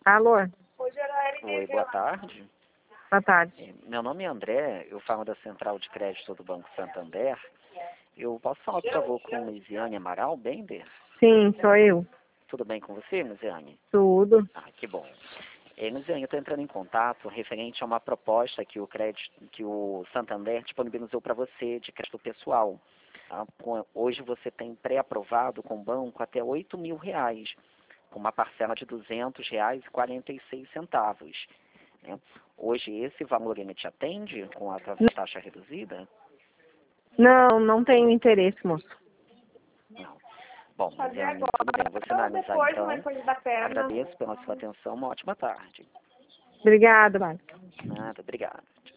Alô, Oi, boa tarde. boa tarde. Meu nome é André, eu falo da Central de Crédito do Banco Santander. Eu posso falar, por favor, com Lisiane Amaral Bender? Sim, sou eu. Tudo bem com você, Lisiane? Tudo. Ah, que bom. Lisiane, eu estou entrando em contato referente a uma proposta que o Santander disponibilizou para você de crédito pessoal. Tá? Hoje você tem pré-aprovado com o banco até R$ 8.000, com uma parcela de R$ 200,46. Né? Hoje esse valor ele te atende com a taxa reduzida? Não, não tenho interesse, moço. Não. Bom, Lisiane, tudo bem. Vou finalizar então. Agradeço pela sua atenção. Uma ótima tarde. Obrigada, Bárbara. Nada, obrigado.